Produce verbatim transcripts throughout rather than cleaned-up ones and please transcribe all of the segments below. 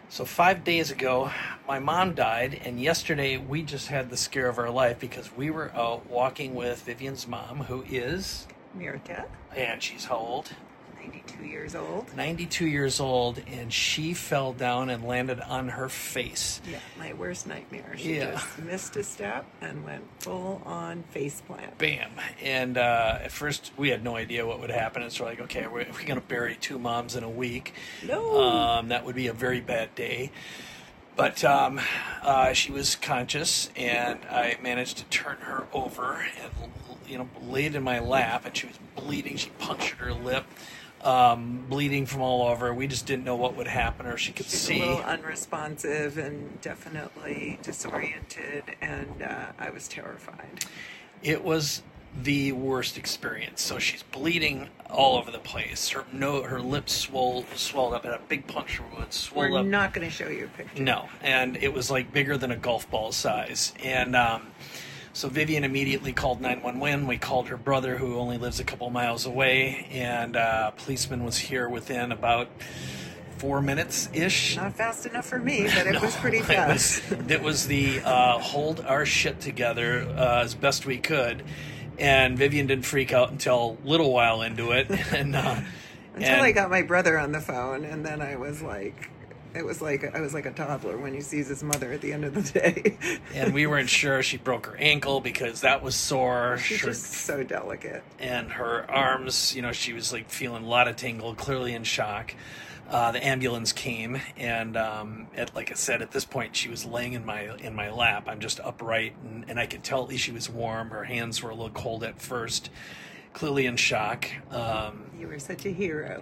So five days ago, my mom died, and yesterday we just had the scare of our life because we were out walking with Vivian's mom, who is, Mirta, and she's how old? ninety-two years old. ninety-two years old, and she fell down and landed on her face. Yeah, my worst nightmare. She Yeah. just missed a step and went full on face plant. Bam. And uh, at first, we had no idea what would happen. It's like, okay, we're, we're going to bury two moms in a week. No. Um, that would be a very bad day. But um, uh, she was conscious, and I managed to turn her over and, you know, laid in my lap, and she was bleeding. She punctured her lip, um, bleeding from all over. We just didn't know what would happen, or she could She's see. a little unresponsive and definitely disoriented, and uh, I was terrified. It was the worst experience. So she's bleeding all over the place. Her no, her lips swole, swelled up, and a big puncture wound swelled We're up. not going to show you a picture. No, and it was like bigger than a golf ball size. And um, so Vivian immediately called nine one one. We called her brother, who only lives a couple miles away, and uh, a policeman was here within about four minutes ish. Not fast enough for me, but it No, was pretty it fast. was, it was the uh, hold our shit together uh, as best we could. And Vivian didn't freak out until a little while into it. And, uh, Until and, I got my brother on the phone, and then I was like, it was like I was like a toddler when he sees his mother at the end of the day. and we weren't sure. She broke her ankle because that was sore. She's Her- just so delicate. and her arms, you know, she was like feeling a lot of tingle, clearly in shock. Uh, the ambulance came, and um, at, like I said, at this point, she was laying in my in my lap. I'm just upright, and, and I could tell at least she was warm. Her hands were a little cold at first, clearly in shock. Um, You were such a hero.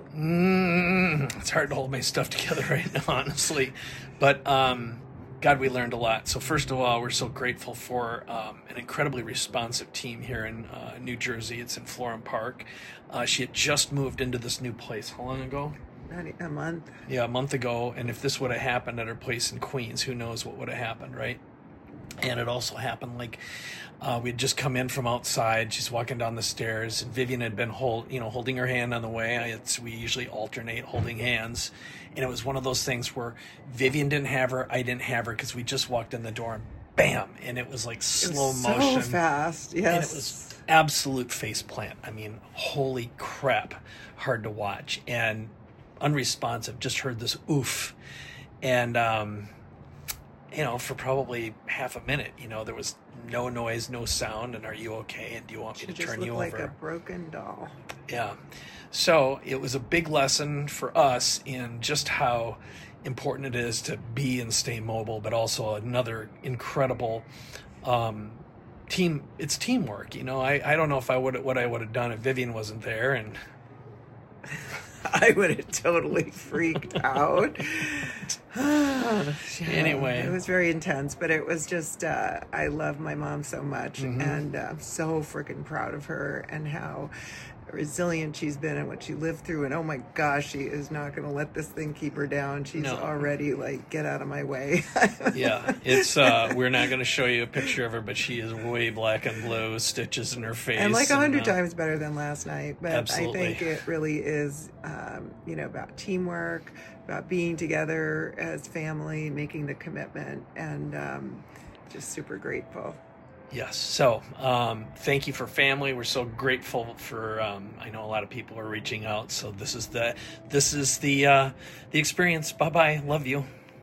mm, it's hard to hold my stuff together right now, honestly. But um, God, we learned a lot. So first of all, we're so grateful for um, an incredibly responsive team here in uh, New Jersey. It's in Florham Park. Uh, she had just moved into this new place. How long ago? Not a month. Yeah, a month ago. And if this would have happened at her place in Queens, who knows what would have happened, right? And it also happened like uh, we'd just come in from outside. She's walking down the stairs, and Vivian had been hold, you know, holding her hand on the way. I, it's, we usually alternate holding hands, and it was one of those things where Vivian didn't have her, I didn't have her, because we just walked in the door, and bam, and it was like slow It was motion, so fast. Yes. and it was absolute face plant. I mean, holy crap, hard to watch and unresponsive. Just heard this oof, and um. you know, for probably half a minute, you know, there was no noise, no sound, and are you okay? And do you want me She to just turn looked you like over? a broken doll. Yeah. So it was a big lesson for us in just how important it is to be and stay mobile, but also another incredible um, team. It's teamwork. You know, I, I don't know if I would what I would have done if Vivian wasn't there. And I would have totally freaked out. Yeah, Anyway. it was very intense, but it was just, uh, I love my mom so much, Mhm. and uh, I'm so freaking proud of her and how resilient she's been and what she lived through. And oh my gosh, she is not going to let this thing keep her down. She's No. already like, get out of my way. yeah, it's uh, we're not going to show you a picture of her, but she is way black and blue, stitches in her face, And like a hundred uh, times better than last night. But Absolutely. I think it really is, um, you know, about teamwork, about being together as family, making the commitment, and um, just super grateful. Yes. So, um, thank you for family. We're so grateful for. Um, I know a lot of people are reaching out. So this is the this is the uh, the experience. Bye bye. Love you.